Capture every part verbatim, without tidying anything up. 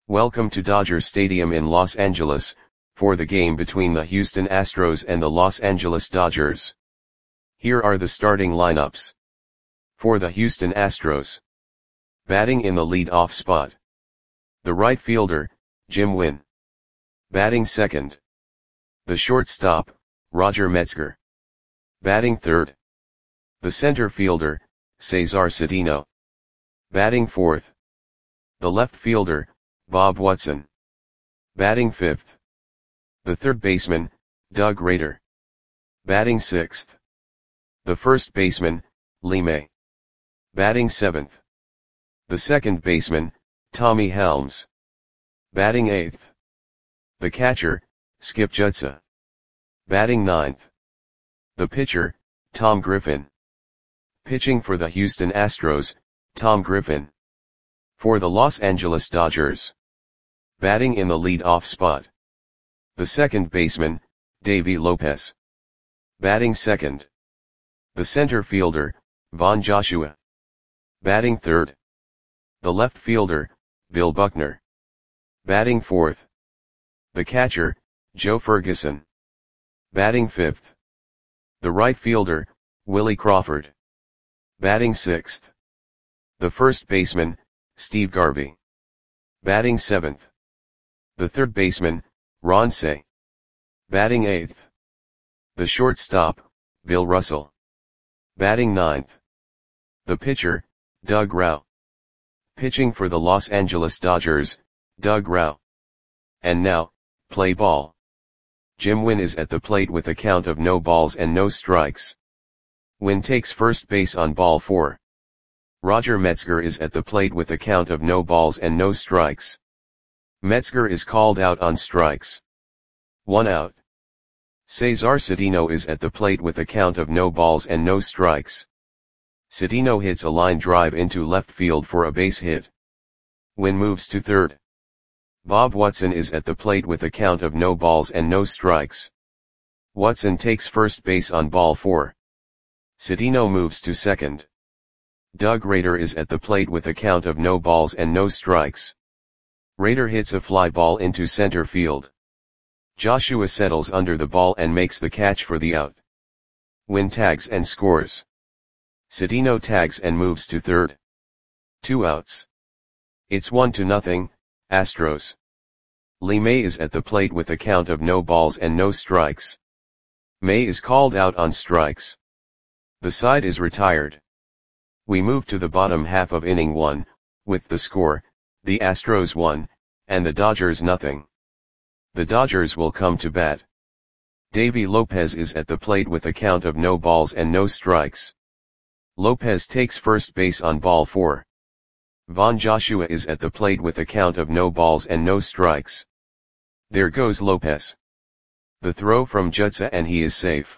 Welcome to Dodger Stadium in Los Angeles, for the game between the Houston Astros and the Los Angeles Dodgers. Here are the starting lineups. For the Houston Astros. Batting in the lead-off spot. The right fielder, Jim Wynn. Batting second. The shortstop, Roger Metzger. Batting third. The center fielder, Cesar Cedeno. Batting fourth. The left fielder, Bob Watson. Batting fifth. The third baseman, Doug Rader. Batting sixth. The first baseman, Lee May. Batting seventh. The second baseman, Tommy Helms. Batting eighth. The catcher, Skip Jutsa. Batting ninth. The pitcher, Tom Griffin. Pitching for the Houston Astros, Tom Griffin. For the Los Angeles Dodgers. Batting in the lead-off spot. The second baseman, Davey Lopez. Batting second. The center fielder, Von Joshua. Batting third. The left fielder, Bill Buckner. Batting fourth. The catcher, Joe Ferguson. Batting fifth. The right fielder, Willie Crawford. Batting sixth. The first baseman, Steve Garvey. Batting seventh. The third baseman, Ron Cey. Batting eighth. The shortstop, Bill Russell. Batting ninth. The pitcher, Doug Rauch. Pitching for the Los Angeles Dodgers, Doug Rauch. And now, play ball. Jim Wynn is at the plate with a count of no balls and no strikes. Wynn takes first base on ball four. Roger Metzger is at the plate with a count of no balls and no strikes. Metzger is called out on strikes. One out. Cesar Cedeno is at the plate with a count of no balls and no strikes. Cedeno hits a line drive into left field for a base hit. Wynn moves to third. Bob Watson is at the plate with a count of no balls and no strikes. Watson takes first base on ball four. Cedeno moves to second. Doug Rader is at the plate with a count of no balls and no strikes. Rader hits a fly ball into center field. Joshua settles under the ball and makes the catch for the out. Wynn tags and scores. Cedeno tags and moves to third. Two outs. It's one to nothing, Astros. Lee May is at the plate with a count of no balls and no strikes. May is called out on strikes. The side is retired. We move to the bottom half of inning one, with the score, the Astros one, and the Dodgers nothing. The Dodgers will come to bat. Davey Lopez is at the plate with a count of no balls and no strikes. Lopez takes first base on ball four. Von Joshua is at the plate with a count of no balls and no strikes. There goes Lopez. The throw from Jutsa and he is safe.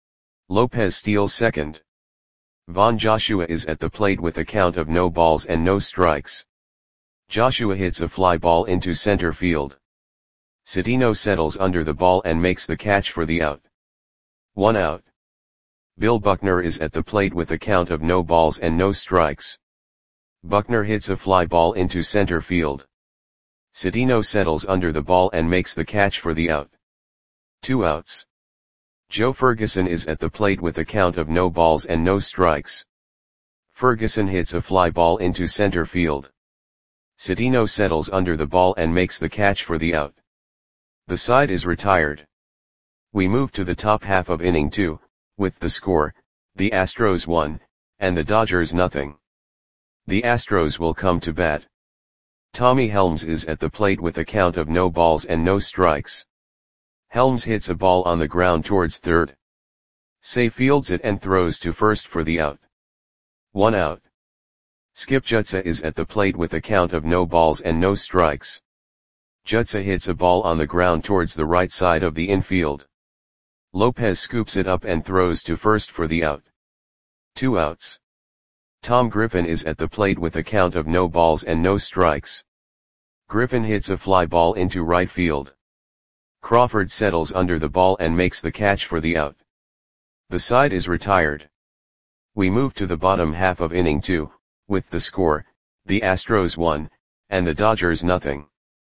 Lopez steals second. Von Joshua is at the plate with a count of no balls and no strikes. Joshua hits a fly ball into center field. Cedeno settles under the ball and makes the catch for the out. One out. Bill Buckner is at the plate with a count of no balls and no strikes. Buckner hits a fly ball into center field. Cedeno settles under the ball and makes the catch for the out. Two outs. Joe Ferguson is at the plate with a count of no balls and no strikes. Ferguson hits a fly ball into center field. Cedeno settles under the ball and makes the catch for the out. The side is retired. We move to the top half of inning two, with the score, the Astros one, and the Dodgers nothing. The Astros will come to bat. Tommy Helms is at the plate with a count of no balls and no strikes. Helms hits a ball on the ground towards third. Cey fields it and throws to first for the out. One out. Skip Jutsa is at the plate with a count of no balls and no strikes. Jutsa hits a ball on the ground towards the right side of the infield. Lopez scoops it up and throws to first for the out. Two outs. Tom Griffin is at the plate with a count of no balls and no strikes. Griffin hits a fly ball into right field. Crawford settles under the ball and makes the catch for the out. The side is retired. We move to the bottom half of inning two, with the score, the Astros one, and the Dodgers nothing.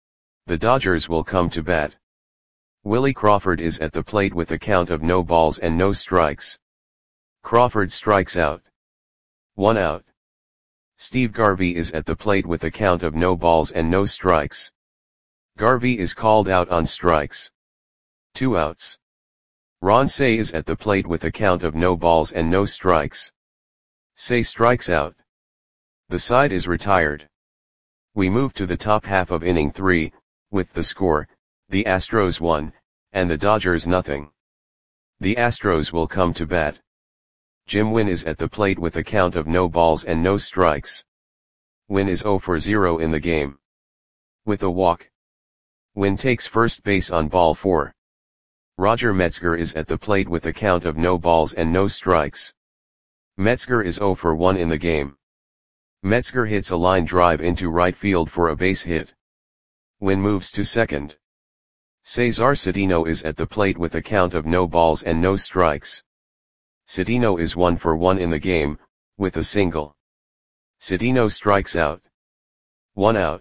The Dodgers will come to bat. Willie Crawford is at the plate with a count of no balls and no strikes. Crawford strikes out. One out. Steve Garvey is at the plate with a count of no balls and no strikes. Garvey is called out on strikes. Two outs. Ron Cey is at the plate with a count of no balls and no strikes. Cey strikes out. The side is retired. We move to the top half of inning three, with the score, the Astros one, and the Dodgers nothing. The Astros will come to bat. Jim Wynn is at the plate with a count of no balls and no strikes. Wynn is zero for zero in the game. With a walk. Wynn takes first base on ball four. Roger Metzger is at the plate with a count of no balls and no strikes. Metzger is zero for one in the game. Metzger hits a line drive into right field for a base hit. Wynn moves to second. Cesar Cedeno is at the plate with a count of no balls and no strikes. Cedeno is one for one in the game, with a single. Cedeno strikes out. One out.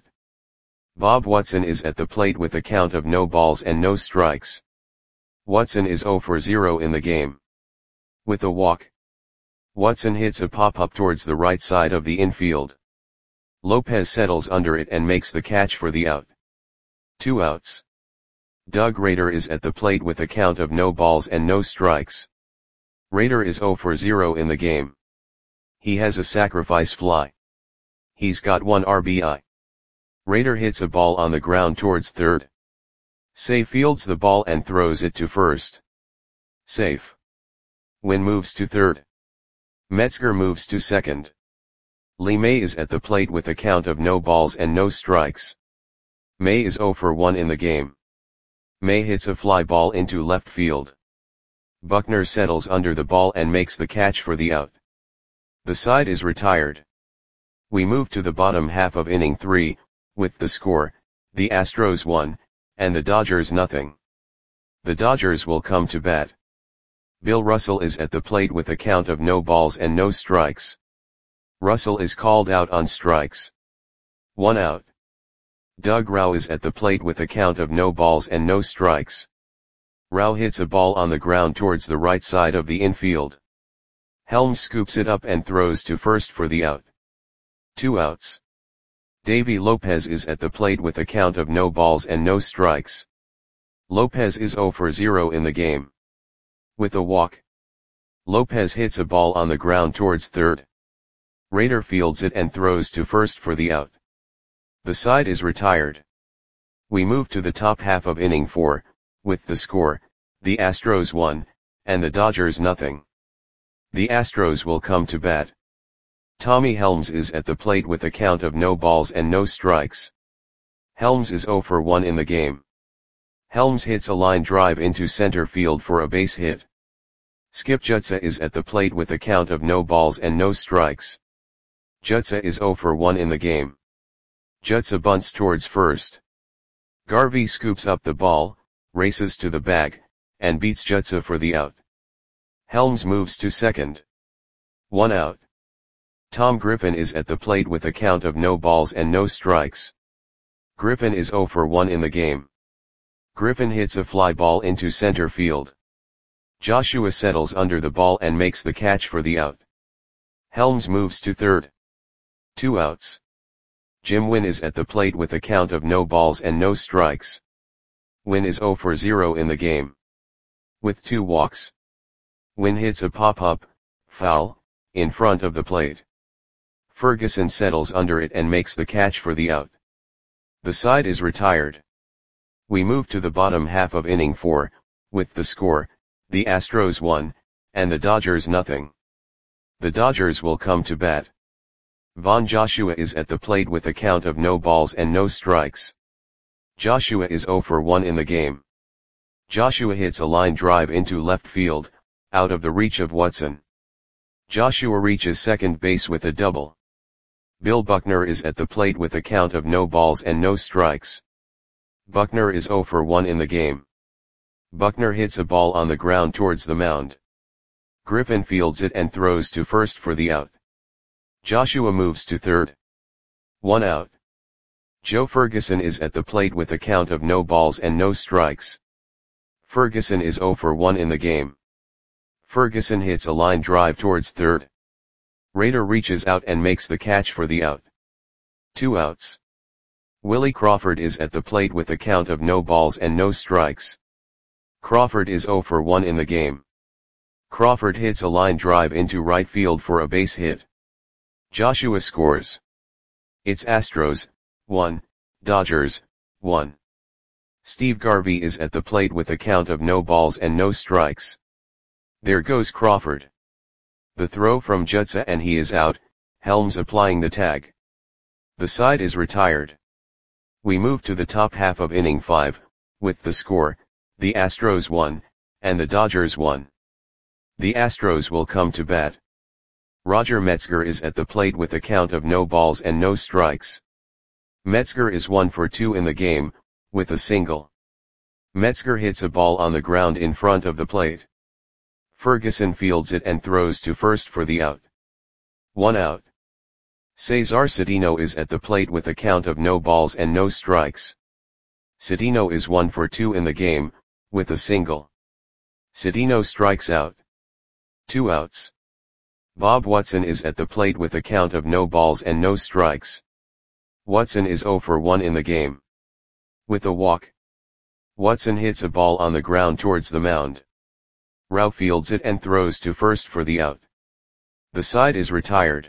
Bob Watson is at the plate with a count of no balls and no strikes. Watson is zero for zero in the game. With a walk. Watson hits a pop-up towards the right side of the infield. Lopez settles under it and makes the catch for the out. Two outs. Doug Rader is at the plate with a count of no balls and no strikes. Rader is zero for zero in the game. He has a sacrifice fly. He's got one R B I. Rader hits a ball on the ground towards third. Cey fields the ball and throws it to first. Safe. Wynn moves to third. Metzger moves to second. Lee May is at the plate with a count of no balls and no strikes. May is zero for one in the game. May hits a fly ball into left field. Buckner settles under the ball and makes the catch for the out. The side is retired. We move to the bottom half of inning three, with the score, the Astros one, and the Dodgers nothing. The Dodgers will come to bat. Bill Russell is at the plate with a count of no balls and no strikes. Russell is called out on strikes. One out. Doug Rauch is at the plate with a count of no balls and no strikes. Rauch hits a ball on the ground towards the right side of the infield. Helms scoops it up and throws to first for the out. Two outs. Davy Lopez is at the plate with a count of no balls and no strikes. Lopez is zero for zero in the game. With a walk. Lopez hits a ball on the ground towards third. Rader fields it and throws to first for the out. The side is retired. We move to the top half of inning four, with the score, the Astros one, and the Dodgers nothing. The Astros will come to bat. Tommy Helms is at the plate with a count of no balls and no strikes. Helms is zero for one in the game. Helms hits a line drive into center field for a base hit. Skip Jutsa is at the plate with a count of no balls and no strikes. Jutsa is zero for one in the game. Jutsa bunts towards first. Garvey scoops up the ball, races to the bag, and beats Jutsa for the out. Helms moves to second. One out. Tom Griffin is at the plate with a count of no balls and no strikes. Griffin is zero for one in the game. Griffin hits a fly ball into center field. Joshua settles under the ball and makes the catch for the out. Helms moves to third. Two outs. Jim Wynn is at the plate with a count of no balls and no strikes. Wynn is zero for zero in the game. With two walks. Wynn hits a pop-up, foul, in front of the plate. Ferguson settles under it and makes the catch for the out. The side is retired. We move to the bottom half of inning four, with the score, the Astros one, and the Dodgers nothing. The Dodgers will come to bat. Von Joshua is at the plate with a count of no balls and no strikes. Joshua is zero for one in the game. Joshua hits a line drive into left field, out of the reach of Watson. Joshua reaches second base with a double. Bill Buckner is at the plate with a count of no balls and no strikes. Buckner is zero for one in the game. Buckner hits a ball on the ground towards the mound. Griffin fields it and throws to first for the out. Joshua moves to third. One out. Joe Ferguson is at the plate with a count of no balls and no strikes. Ferguson is zero for one in the game. Ferguson hits a line drive towards third. Rader reaches out and makes the catch for the out. Two outs. Willie Crawford is at the plate with a count of no balls and no strikes. Crawford is zero for one in the game. Crawford hits a line drive into right field for a base hit. Joshua scores. It's Astros, one, Dodgers, one. Steve Garvey is at the plate with a count of no balls and no strikes. There goes Crawford. The throw from Jutsa and he is out, Helms applying the tag. The side is retired. We move to the top half of inning five, with the score, the Astros one, and the Dodgers one. The Astros will come to bat. Roger Metzger is at the plate with a count of no balls and no strikes. Metzger is one for two in the game, with a single. Metzger hits a ball on the ground in front of the plate. Ferguson fields it and throws to first for the out. One out. Cesar Cedeno is at the plate with a count of no balls and no strikes. Cedeno is one for two in the game, with a single. Cedeno strikes out. Two outs. Bob Watson is at the plate with a count of no balls and no strikes. Watson is zero for one in the game. With a walk. Watson hits a ball on the ground towards the mound. Rao fields it and throws to first for the out. The side is retired.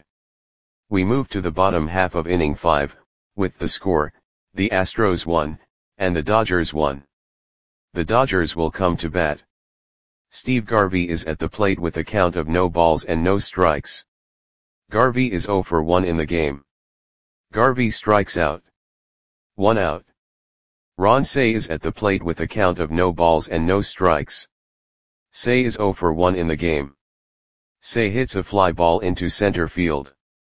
We move to the bottom half of inning five, with the score, the Astros one, and the Dodgers one. The Dodgers will come to bat. Steve Garvey is at the plate with a count of no balls and no strikes. Garvey is zero for one in the game. Garvey strikes out. One out. Ron Cey is at the plate with a count of no balls and no strikes. Cey is zero for one in the game. Cey hits a fly ball into center field.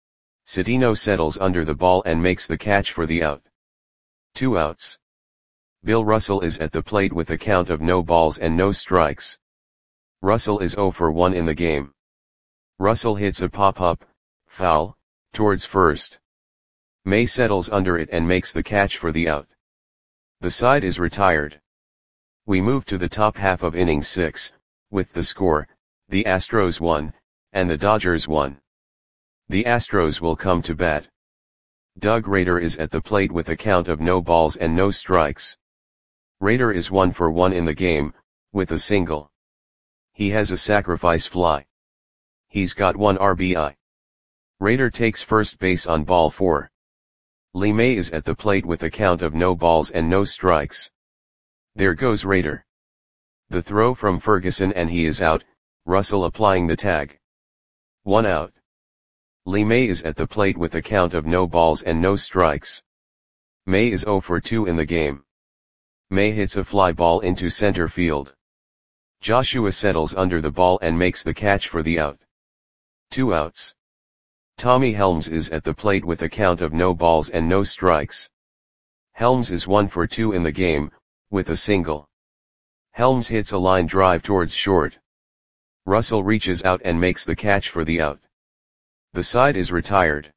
Cedeno settles under the ball and makes the catch for the out. Two outs. Bill Russell is at the plate with a count of no balls and no strikes. Russell is zero for one in the game. Russell hits a pop-up, foul, towards first. May settles under it and makes the catch for the out. The side is retired. We move to the top half of inning six, with the score, the Astros one, and the Dodgers one. The Astros will come to bat. Doug Rader is at the plate with a count of no balls and no strikes. Rader is one for one in the game, with a single. He has a sacrifice fly. He's got one R B I. Rader takes first base on ball four. Lee May is at the plate with a count of no balls and no strikes. There goes Rader. The throw from Ferguson and he is out, Russell applying the tag. One out. Lee May is at the plate with a count of no balls and no strikes. May is zero for two in the game. May hits a fly ball into center field. Joshua settles under the ball and makes the catch for the out. Two outs. Tommy Helms is at the plate with a count of no balls and no strikes. Helms is one for two in the game, with a single. Helms hits a line drive towards short. Russell reaches out and makes the catch for the out. The side is retired.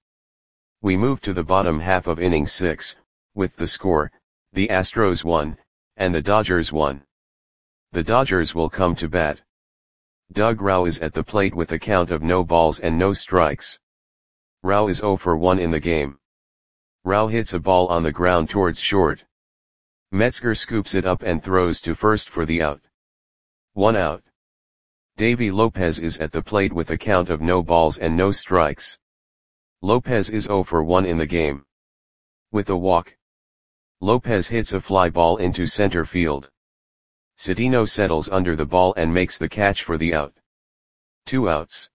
We move to the bottom half of inning six, with the score, the Astros one, and the Dodgers one. The Dodgers will come to bat. Doug Rau is at the plate with a count of no balls and no strikes. Rau is zero for one in the game. Rau hits a ball on the ground towards short. Metzger scoops it up and throws to first for the out. One out. Davy Lopez is at the plate with a count of no balls and no strikes. Lopez is zero for one in the game. With a walk. Lopez hits a fly ball into center field. Cedeno settles under the ball and makes the catch for the out. Two outs.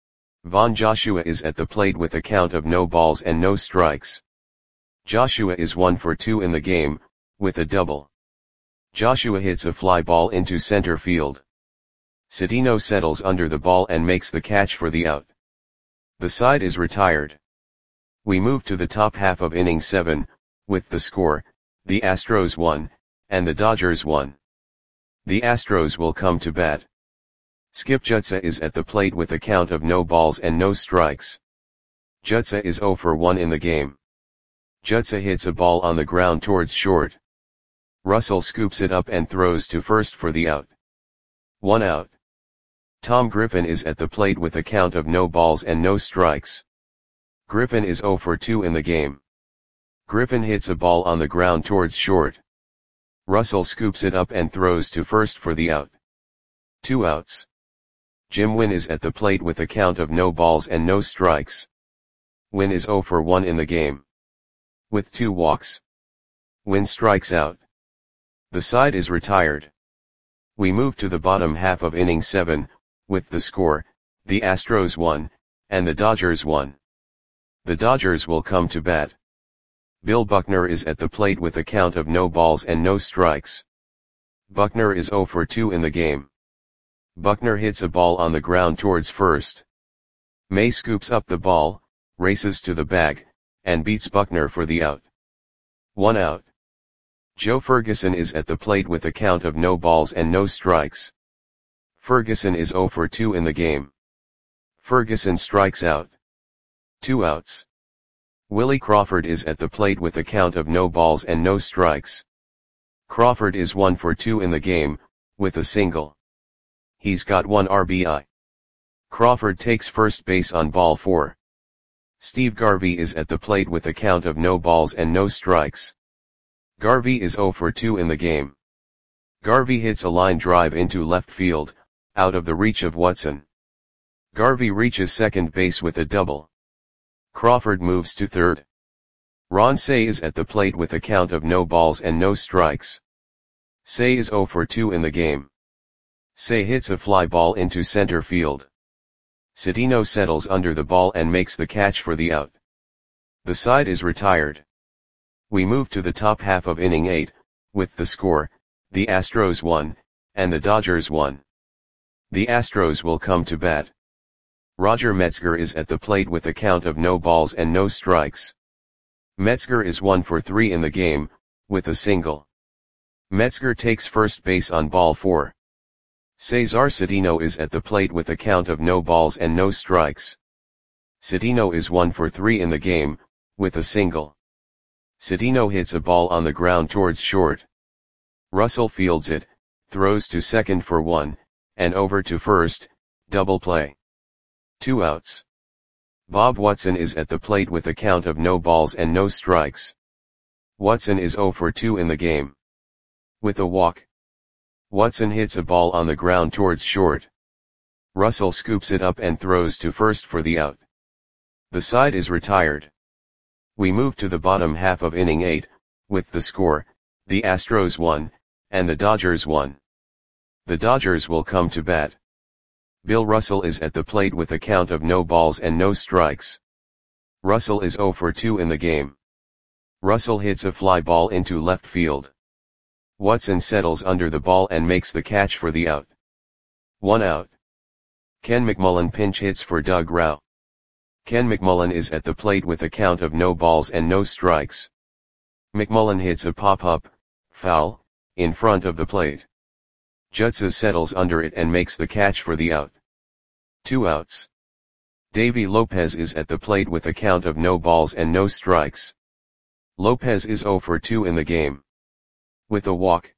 Von Joshua is at the plate with a count of no balls and no strikes. Joshua is one for two in the game, with a double. Joshua hits a fly ball into center field. Cedeno settles under the ball and makes the catch for the out. The side is retired. We move to the top half of inning seven, with the score, the Astros one, and the Dodgers one. The Astros will come to bat. Skip Jutsa is at the plate with a count of no balls and no strikes. Jutsa is zero for one in the game. Jutsa hits a ball on the ground towards short. Russell scoops it up and throws to first for the out. One out. Tom Griffin is at the plate with a count of no balls and no strikes. Griffin is zero for two in the game. Griffin hits a ball on the ground towards short. Russell scoops it up and throws to first for the out. Two outs. Jim Wynn is at the plate with a count of no balls and no strikes. Wynn is zero for one in the game. With two walks. Wynn strikes out. The side is retired. We move to the bottom half of inning seven, with the score, the Astros won, and the Dodgers won. The Dodgers will come to bat. Bill Buckner is at the plate with a count of no balls and no strikes. Buckner is zero for two in the game. Buckner hits a ball on the ground towards first. May scoops up the ball, races to the bag, and beats Buckner for the out. One out. Joe Ferguson is at the plate with a count of no balls and no strikes. Ferguson is zero for two in the game. Ferguson strikes out. Two outs. Willie Crawford is at the plate with a count of no balls and no strikes. Crawford is one for two in the game, with a single. He's got one R B I. Crawford takes first base on ball four. Steve Garvey is at the plate with a count of no balls and no strikes. Garvey is zero for two in the game. Garvey hits a line drive into left field, out of the reach of Watson. Garvey reaches second base with a double. Crawford moves to third. Ron Cey is at the plate with a count of no balls and no strikes. Cey is zero for two in the game. Cey hits a fly ball into center field. Cedeno settles under the ball and makes the catch for the out. The side is retired. We move to the top half of inning eight, with the score, the Astros won, and the Dodgers won. The Astros will come to bat. Roger Metzger is at the plate with a count of no balls and no strikes. Metzger is one for three in the game, with a single. Metzger takes first base on ball four. Cesar Cedeno is at the plate with a count of no balls and no strikes. Cedeno is one for three in the game, with a single. Cedeno hits a ball on the ground towards short. Russell fields it, throws to second for one, and over to first, double play. Two outs. Bob Watson is at the plate with a count of no balls and no strikes. Watson is zero for two in the game. With a walk. Watson hits a ball on the ground towards short. Russell scoops it up and throws to first for the out. The side is retired. We move to the bottom half of inning eight, with the score, the Astros won, and the Dodgers won. The Dodgers will come to bat. Bill Russell is at the plate with a count of no balls and no strikes. Russell is zero for two in the game. Russell hits a fly ball into left field. Watson settles under the ball and makes the catch for the out. One out. Ken McMullen pinch hits for Doug Rauch. Ken McMullen is at the plate with a count of no balls and no strikes. McMullen hits a pop-up, foul, in front of the plate. Jutsa settles under it and makes the catch for the out. Two outs. Davey Lopez is at the plate with a count of no balls and no strikes. Lopez is zero for two in the game. With a walk.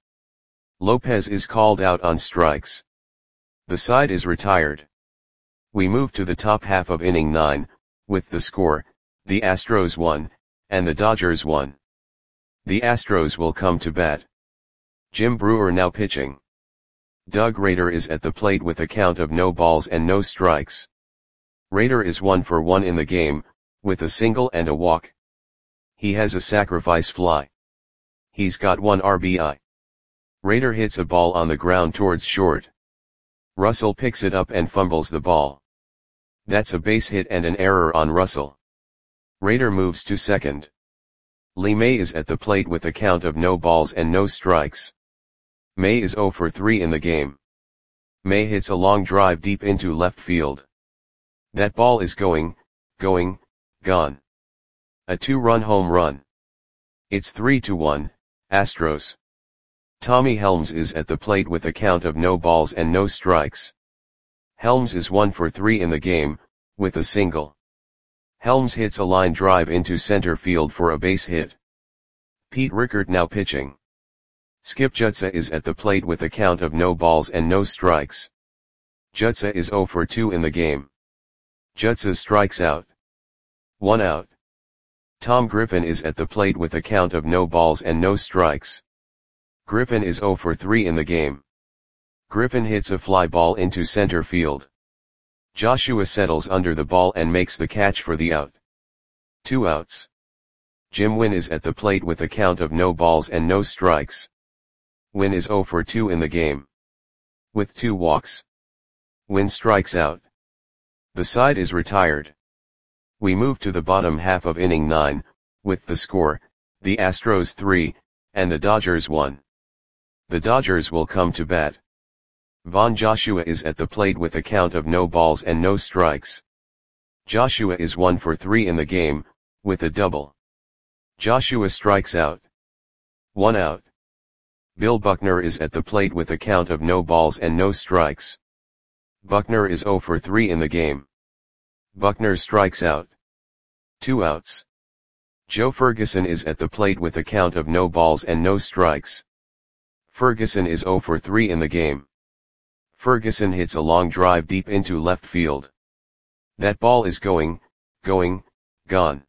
Lopez is called out on strikes. The side is retired. We move to the top half of inning nine, with the score, the Astros won, and the Dodgers won. The Astros will come to bat. Jim Brewer now pitching. Doug Rader is at the plate with a count of no balls and no strikes. Rader is one for one in the game, with a single and a walk. He has a sacrifice fly. He's got one R B I. Rader hits a ball on the ground towards short. Russell picks it up and fumbles the ball. That's a base hit and an error on Russell. Rader moves to second. Lee May is at the plate with a count of no balls and no strikes. May is zero for three in the game. May hits a long drive deep into left field. That ball is going, going, gone. A two-run home run. It's three to one, Astros. Tommy Helms is at the plate with a count of no balls and no strikes. Helms is one for three in the game, with a single. Helms hits a line drive into center field for a base hit. Pete Rickard now pitching. Skip Jutsa is at the plate with a count of no balls and no strikes. Jutsa is oh for two in the game. Jutsa strikes out. One out. Tom Griffin is at the plate with a count of no balls and no strikes. Griffin is oh for three in the game. Griffin hits a fly ball into center field. Joshua settles under the ball and makes the catch for the out. Two outs. Jim Wynn is at the plate with a count of no balls and no strikes. Wynn is oh for two in the game. With two walks. Wynn strikes out. The side is retired. We move to the bottom half of inning nine, with the score, the Astros three, and the Dodgers one. The Dodgers will come to bat. Von Joshua is at the plate with a count of no balls and no strikes. Joshua is one for three in the game, with a double. Joshua strikes out. One out. Bill Buckner is at the plate with a count of no balls and no strikes. Buckner is oh for three in the game. Buckner strikes out. Two outs. Joe Ferguson is at the plate with a count of no balls and no strikes. Ferguson is oh for three in the game. Ferguson hits a long drive deep into left field. That ball is going, going, gone.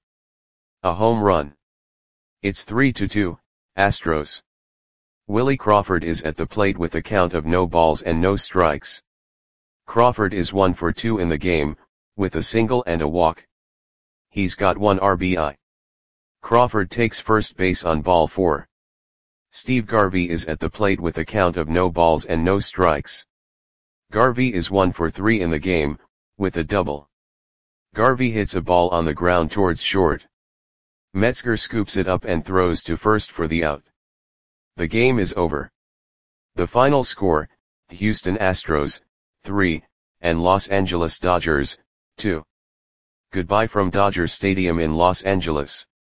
A home run. It's three to two, Astros. Willie Crawford is at the plate with a count of no balls and no strikes. Crawford is one for two in the game, with a single and a walk. He's got one R B I. Crawford takes first base on ball four. Steve Garvey is at the plate with a count of no balls and no strikes. Garvey is one for three in the game, with a double. Garvey hits a ball on the ground towards short. Metzger scoops it up and throws to first for the out. The game is over. The final score, Houston Astros, three, and Los Angeles Dodgers, two. Goodbye from Dodger Stadium in Los Angeles.